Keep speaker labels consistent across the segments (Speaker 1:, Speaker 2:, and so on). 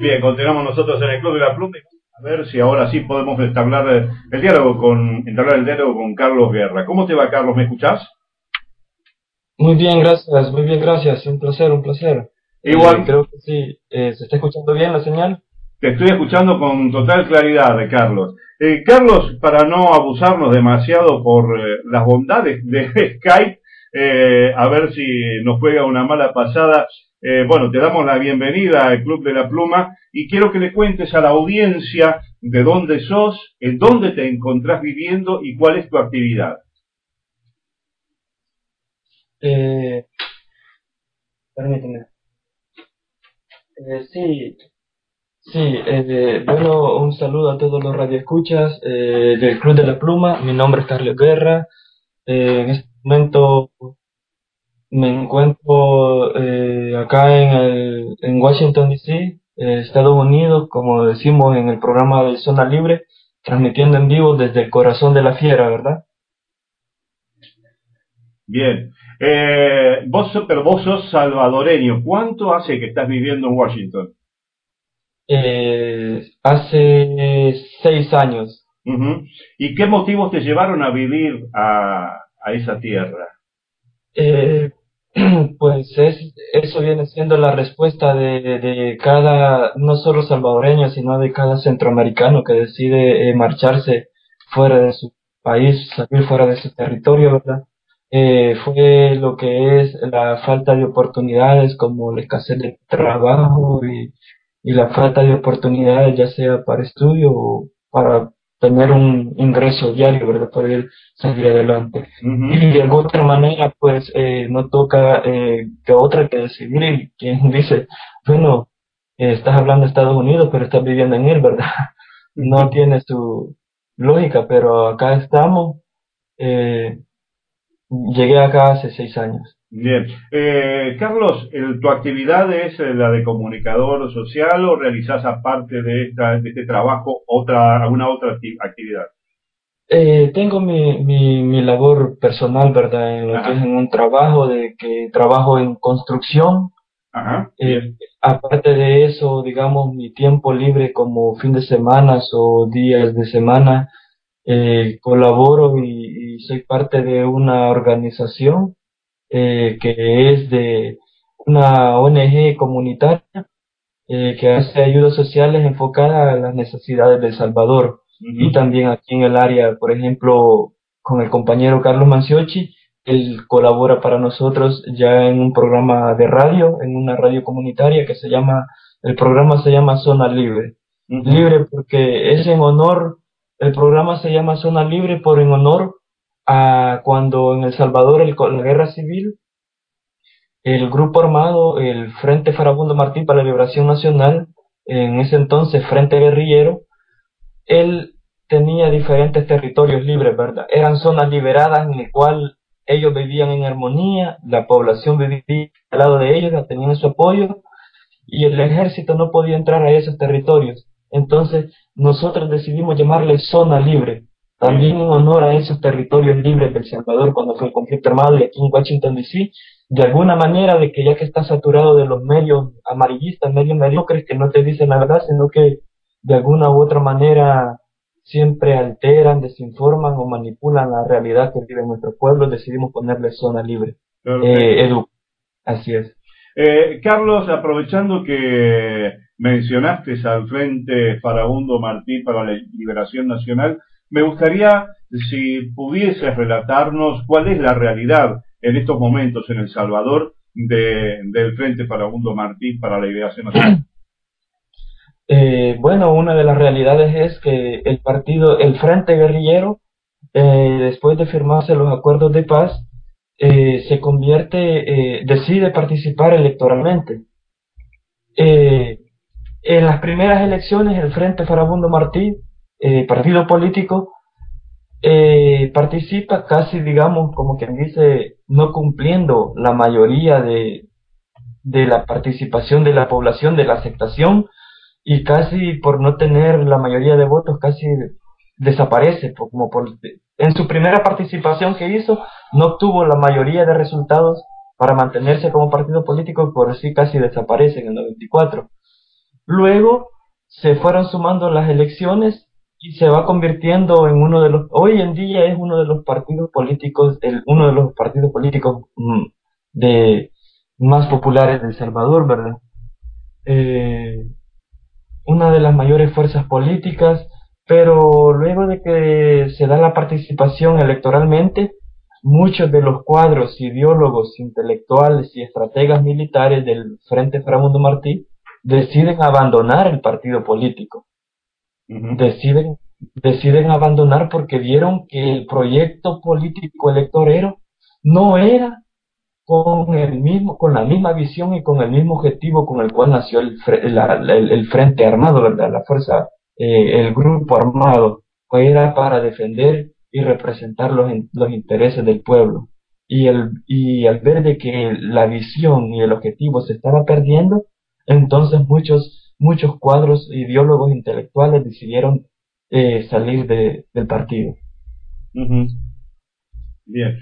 Speaker 1: Bien, continuamos nosotros en el Club de la Pluma. A ver si ahora sí podemos entablar el diálogo con Carlos Guerra. ¿Cómo te va, Carlos? ¿Me escuchás?
Speaker 2: Muy bien, gracias, muy bien, gracias. Un placer, un placer.
Speaker 1: Igual,
Speaker 2: Creo que sí. ¿Se está escuchando bien la señal?
Speaker 1: te estoy escuchando con total claridad, Carlos. Carlos, para no abusarnos demasiado por las bondades de Skype, a ver si nos juega una mala pasada. Bueno, te damos la bienvenida al Club de la Pluma y quiero que le cuentes a la audiencia de dónde sos, en dónde te encontrás viviendo y cuál es tu actividad.
Speaker 2: Eh, Permíteme. Sí, sí. Bueno, un saludo a todos los radioescuchas del Club de la Pluma. Mi nombre es Carlos Guerra. En este momento me encuentro acá en Washington, D.C., Estados Unidos, como decimos en el programa de Zona Libre, transmitiendo en vivo desde el corazón de la fiera, ¿verdad?
Speaker 1: Bien. Pero vos sos salvadoreño. ¿Cuánto hace que estás viviendo en Washington?
Speaker 2: Hace 6 años.
Speaker 1: Ujú. ¿Y qué motivos te llevaron a vivir a esa tierra?
Speaker 2: Eh, pues eso viene siendo la respuesta de cada, no solo salvadoreño, sino de cada centroamericano que decide marcharse fuera de su país, salir fuera de su territorio, ¿verdad? Fue lo que es la falta de oportunidades, como la escasez de trabajo y la falta de oportunidades, ya sea para estudio o para tener un ingreso diario, ¿verdad? Para ir salir adelante. Y
Speaker 1: Ujú.
Speaker 2: de alguna otra manera, pues no toca que otra que decidir y quien dice, bueno, estás hablando de Estados Unidos, pero estás viviendo en él, ¿verdad? No tiene su lógica, pero acá estamos. eh, Llegué acá hace 6 años.
Speaker 1: Bien. Carlos, ¿tu actividad es la de comunicador social o realizás aparte de este trabajo alguna otra actividad?
Speaker 2: Tengo mi labor personal, ¿verdad? En lo que es
Speaker 1: Ajá,
Speaker 2: en un trabajo de que trabajo en construcción.
Speaker 1: ajá,
Speaker 2: Eh,
Speaker 1: bien.
Speaker 2: Aparte de eso, digamos, mi tiempo libre como fin de semana o días de semana, colaboro y soy parte de una organización que es de una ONG comunitaria que hace ayudas sociales enfocadas a las necesidades de El Salvador. Y
Speaker 1: Ujú.
Speaker 2: también aquí en el área, por ejemplo, con el compañero Carlos Manciochi, él colabora para nosotros ya en un programa de radio, en una radio comunitaria el programa se llama Zona Libre.
Speaker 1: Ujú.
Speaker 2: Libre porque es en honor, el programa se llama Zona Libre por en honor a cuando en El Salvador la guerra civil, el grupo armado, el Frente Farabundo Martí para la Liberación Nacional, en ese entonces Frente Guerrillero, él tenía diferentes territorios libres, ¿verdad? Eran zonas liberadas en las cuales ellos vivían en armonía, la población vivía al lado de ellos, tenían su apoyo, y el ejército no podía entrar a esos territorios. Entonces, nosotros decidimos llamarle zona libre,
Speaker 1: Bien.
Speaker 2: también en honor a esos territorios libres del Salvador cuando fue el conflicto armado y aquí en Washington, D.C., de alguna manera de que ya que está saturado de los medios amarillistas, medios mediocres que no te dicen la verdad, sino que de alguna u otra manera siempre alteran, desinforman o manipulan la realidad que vive nuestro pueblo, decidimos ponerle zona libre.
Speaker 1: Perfecto.
Speaker 2: Edu, así es.
Speaker 1: Carlos, aprovechando que mencionaste al Frente Farabundo Martí para la Liberación Nacional, me gustaría si pudieses relatarnos cuál es la realidad en estos momentos en El Salvador del Frente Farabundo Martí para la Liberación Nacional.
Speaker 2: Bueno, una de las realidades es que el Frente Guerrillero, después de firmarse los acuerdos de paz, decide participar electoralmente. Eh, en las primeras elecciones, el Frente Farabundo Martí, partido político, participa casi, digamos, como quien dice, no cumpliendo la mayoría de la participación de la población, de la aceptación, y casi por no tener la mayoría de votos casi desaparece, en su primera participación que hizo no obtuvo la mayoría de resultados para mantenerse como partido político, por así casi desaparece en el 94. Luego se fueron sumando las elecciones y se va convirtiendo en uno de los, hoy en día es uno de los partidos políticos, uno de los partidos políticos de más populares de El Salvador, ¿verdad? Eh, una de las mayores fuerzas políticas, pero luego de que se da la participación electoralmente, muchos de los cuadros, ideólogos, intelectuales y estrategas militares del Frente Faramundo Martí deciden abandonar el partido político.
Speaker 1: Ujú.
Speaker 2: Deciden abandonar porque vieron que el proyecto político electorero no era con la misma visión y con el mismo objetivo con el cual nació el Frente Armado, ¿verdad? La fuerza, el grupo armado, que era para defender y representar los intereses del pueblo. Y al ver de que la visión y el objetivo se estaba perdiendo, entonces muchos cuadros ideólogos intelectuales decidieron salir del partido.
Speaker 1: Ujú. Bien.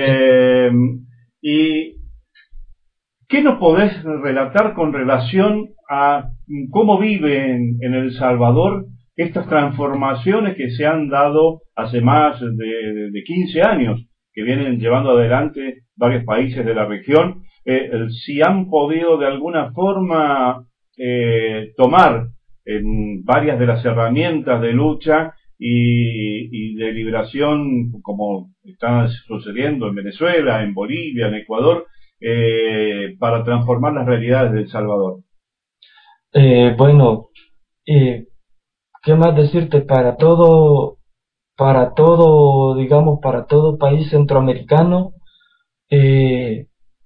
Speaker 1: ¿Y qué nos podés relatar con relación a cómo viven en El Salvador estas transformaciones que se han dado hace más de 15 años, que vienen llevando adelante varios países de la región? Si han podido de alguna forma tomar varias de las herramientas de lucha y de liberación, como está sucediendo en Venezuela, en Bolivia, en Ecuador, para transformar las realidades de El Salvador.
Speaker 2: Bueno, eh, ¿qué más decirte? Digamos, para todo país centroamericano, eh,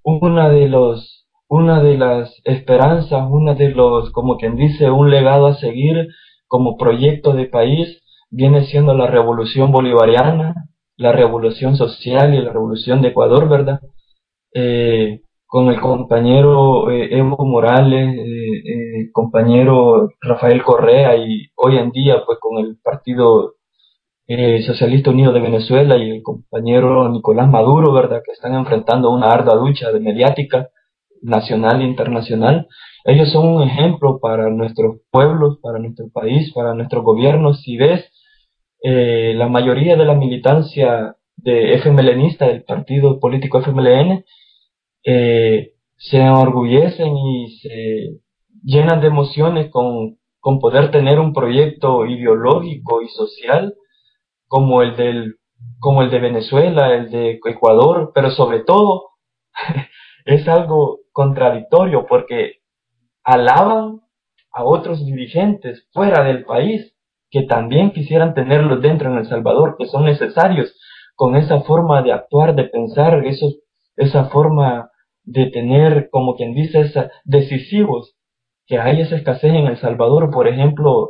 Speaker 2: una de las esperanzas, como quien dice, un legado a seguir como proyecto de país, viene siendo la revolución bolivariana, la revolución social y la revolución de Ecuador, ¿verdad? Con el compañero Evo Morales, compañero Rafael Correa y hoy en día pues con el Partido Socialista Unido de Venezuela y el compañero Nicolás Maduro, ¿verdad? Que están enfrentando una ardua lucha de mediática nacional e internacional. Ellos son un ejemplo para nuestros pueblos, para nuestro país, para nuestros gobiernos. Si ves, la mayoría de la militancia de FMLNista, del partido político FMLN, se enorgullecen y se llenan de emociones con poder tener un proyecto ideológico y social como como el de Venezuela, el de Ecuador, pero sobre todo es algo contradictorio porque alaban a otros dirigentes fuera del país que también quisieran tenerlos dentro en El Salvador, que son necesarios con esa forma de actuar, de pensar, esa forma de tener, como quien dice, decisivos, que hay esa escasez en El Salvador. Por ejemplo,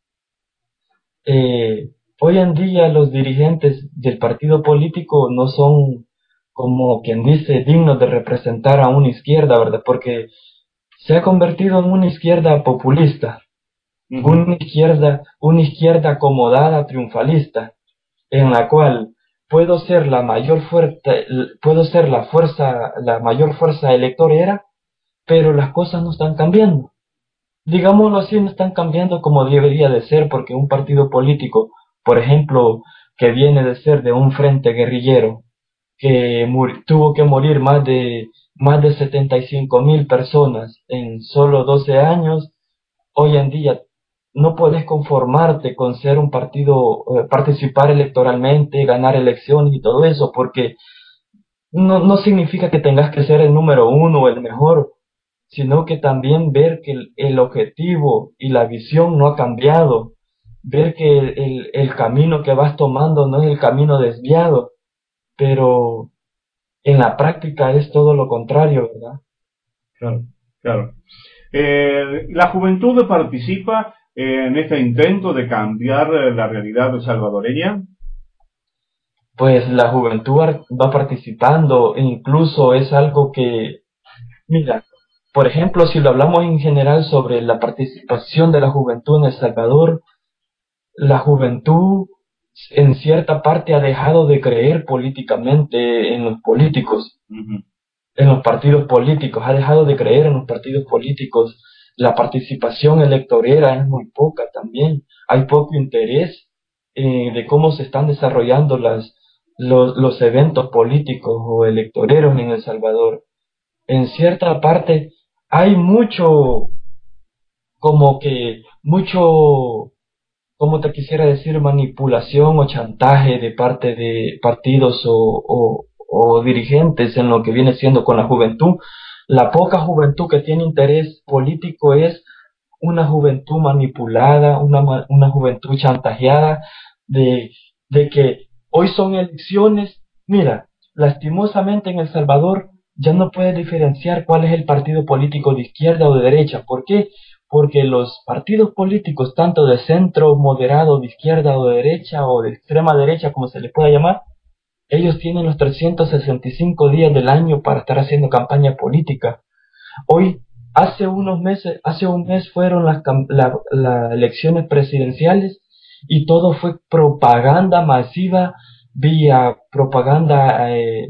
Speaker 2: eh, hoy en día los dirigentes del partido político no son, como quien dice, dignos de representar a una izquierda, ¿verdad? Porque se ha convertido en una izquierda populista,
Speaker 1: Uh-huh.
Speaker 2: una izquierda acomodada, triunfalista, en la cual puedo ser la mayor fuerza electorera, pero las cosas no están cambiando. Digámoslo así, no están cambiando como debería de ser, porque un partido político, por ejemplo, que viene de ser de un frente guerrillero, que tuvo que morir más de 75.000 personas en solo 12 años, hoy en día no puedes conformarte con ser un partido, participar electoralmente, ganar elecciones y todo eso, porque no significa que tengas que ser el número uno o el mejor, sino que también ver que el objetivo y la visión no ha cambiado, ver que el camino que vas tomando no es el camino desviado, pero en la práctica es todo lo contrario, ¿verdad?
Speaker 1: Claro, claro. La juventud participa en este intento de cambiar la realidad salvadoreña.
Speaker 2: Pues la juventud va participando e incluso es algo que, mira, por ejemplo, si lo hablamos en general sobre la participación de la juventud en El Salvador, la juventud en cierta parte ha dejado de creer políticamente en los políticos,
Speaker 1: Uh-huh.
Speaker 2: en los partidos políticos, ha dejado de creer en los partidos políticos, La participación electorera es muy poca también. Hay poco interés de cómo se están desarrollando los eventos políticos o electoreros en El Salvador. En cierta parte hay mucho, como te quisiera decir, manipulación o chantaje de parte de partidos o dirigentes en lo que viene siendo con la juventud. La poca juventud que tiene interés político es una juventud manipulada, una juventud chantajeada de, de que hoy son elecciones. Mira, lastimosamente en El Salvador ya no puedes diferenciar cuál es el partido político de izquierda o de derecha. ¿Por qué? Porque los partidos políticos, tanto de centro, moderado, de izquierda o de derecha o de extrema derecha, como se les pueda llamar, ellos tienen los 365 días del año para estar haciendo campaña política. Hoy, hace un mes fueron las elecciones presidenciales y todo fue propaganda masiva vía propaganda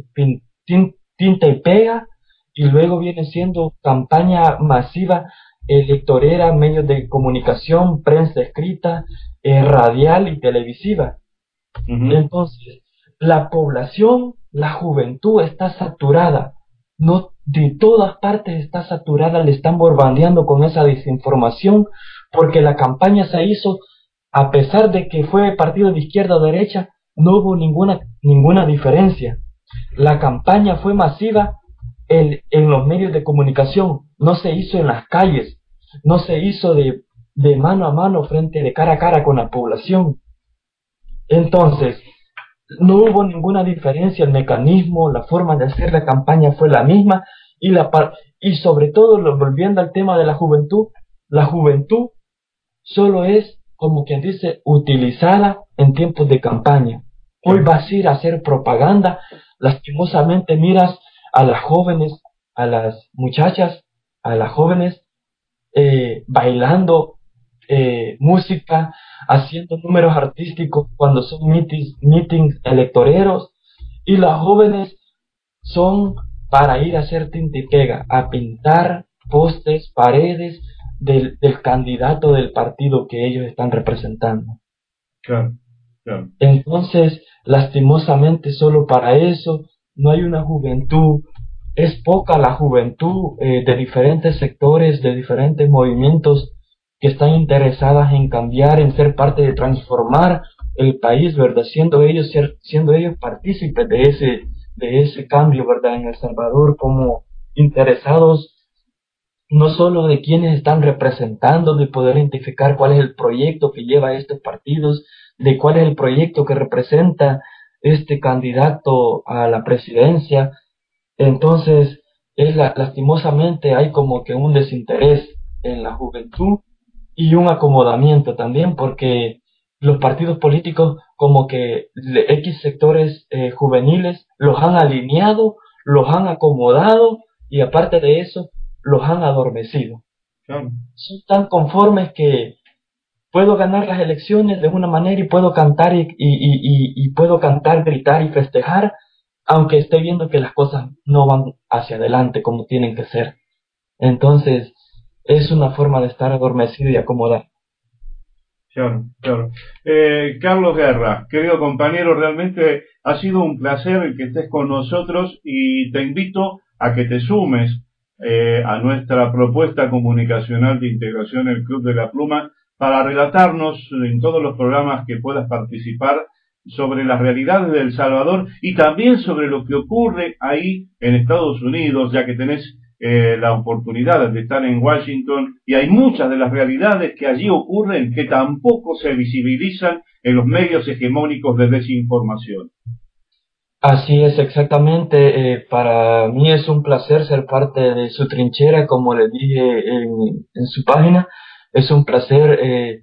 Speaker 2: tinta y pega, y luego viene siendo campaña masiva electorera, medios de comunicación, prensa escrita, radial y televisiva.
Speaker 1: Ujú.
Speaker 2: Entonces, la población, la juventud está saturada, no de todas partes está saturada, le están bombardeando con esa desinformación, porque la campaña se hizo, a pesar de que fue partido de izquierda o derecha, no hubo ninguna diferencia. La campaña fue masiva en los medios de comunicación, no se hizo en las calles, no se hizo de mano a mano, de cara a cara con la población. Entonces, no hubo ninguna diferencia, el mecanismo, la forma de hacer la campaña fue la misma, y sobre todo, volviendo al tema de la juventud solo es, como quien dice, utilizada en tiempos de campaña. Hoy
Speaker 1: Claro.
Speaker 2: vas a ir a hacer propaganda, lastimosamente miras a las jóvenes, a las muchachas, a las jóvenes bailando música, haciendo números artísticos cuando son meetings electoreros, y las jóvenes son para ir a hacer tinta y pega, a pintar postes, paredes del candidato del partido que ellos están representando.
Speaker 1: Claro, claro.
Speaker 2: Entonces, lastimosamente, solo para eso no hay una juventud. Es poca la juventud de diferentes sectores, de diferentes movimientos que están interesadas en cambiar, en ser parte de transformar el país, ¿verdad? Siendo ellos partícipes de ese cambio, ¿verdad? En El Salvador, como interesados no solo de quienes están representando, de poder identificar cuál es el proyecto que lleva a estos partidos, de cuál es el proyecto que representa este candidato a la presidencia. Entonces, lastimosamente hay como que un desinterés en la juventud y un acomodamiento también, porque los partidos políticos, como que X sectores juveniles, los han alineado, los han acomodado, y aparte de eso, los han adormecido.
Speaker 1: Claro.
Speaker 2: Son tan conformes que puedo ganar las elecciones de una manera y puedo cantar y puedo cantar, gritar y festejar, aunque esté viendo que las cosas no van hacia adelante como tienen que ser. Entonces, es una forma de estar adormecido y acomodado.
Speaker 1: Claro, claro. Carlos Guerra, querido compañero, realmente ha sido un placer el que estés con nosotros y te invito a que te sumes a nuestra propuesta comunicacional de integración el Club de la Pluma para relatarnos en todos los programas que puedas participar sobre las realidades de El Salvador y también sobre lo que ocurre ahí en Estados Unidos, ya que tenés la oportunidad de estar en Washington y hay muchas de las realidades que allí ocurren que tampoco se visibilizan en los medios hegemónicos de desinformación.
Speaker 2: Así es, exactamente. Para mí es un placer ser parte de su trinchera, como le dije en su página. Es un placer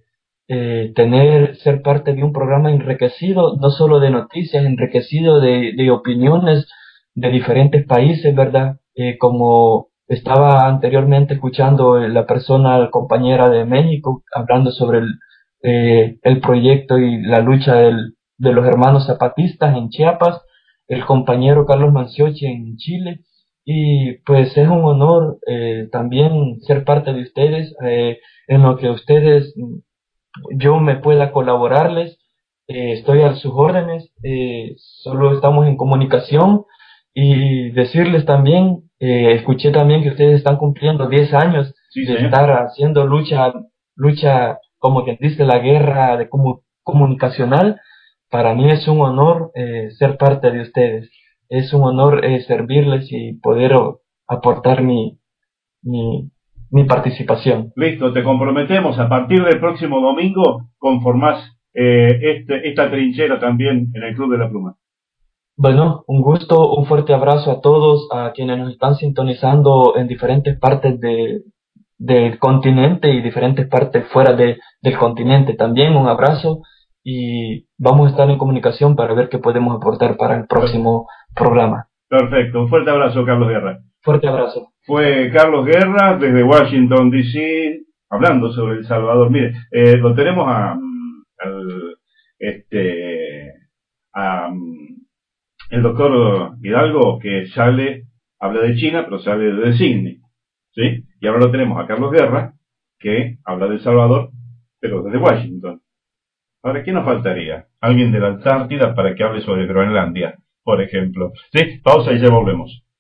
Speaker 2: ser parte de un programa enriquecido, no solo de noticias, enriquecido de opiniones de diferentes países, ¿verdad? Como estaba anteriormente escuchando la persona, la compañera de México, hablando sobre el proyecto y la lucha de los hermanos zapatistas en Chiapas, el compañero Carlos Manciochi en Chile, y pues es un honor también ser parte de ustedes, en lo que ustedes, yo me pueda colaborarles, estoy a sus órdenes, solo estamos en comunicación y decirles también, escuché también que ustedes están cumpliendo 10 años
Speaker 1: Sí,
Speaker 2: de
Speaker 1: señor.
Speaker 2: estar haciendo lucha, como quien dice, la guerra de comunicacional. Para mí es un honor ser parte de ustedes, es un honor servirles y poder aportar mi, mi participación.
Speaker 1: Listo, te comprometemos. A partir del próximo domingo conformás esta trinchera también en el Club de la Pluma.
Speaker 2: Bueno, un gusto, un fuerte abrazo a todos, a quienes nos están sintonizando en diferentes partes del continente y diferentes partes fuera del continente. También un abrazo y vamos a estar en comunicación para ver qué podemos aportar para el próximo programa.
Speaker 1: Perfecto, un fuerte abrazo, Carlos Guerra.
Speaker 2: Fuerte abrazo.
Speaker 1: Fue Carlos Guerra desde Washington, D.C., hablando sobre El Salvador. Mire, lo tenemos al, este, a, el doctor Hidalgo, que habla de China, pero sale de Sydney, ¿sí? Y ahora lo tenemos a Carlos Guerra, que habla de El Salvador, pero desde Washington. Ahora, ¿qué nos faltaría? Alguien de la Antártida para que hable sobre Groenlandia, por ejemplo. ¿Sí? Pausa y ya volvemos.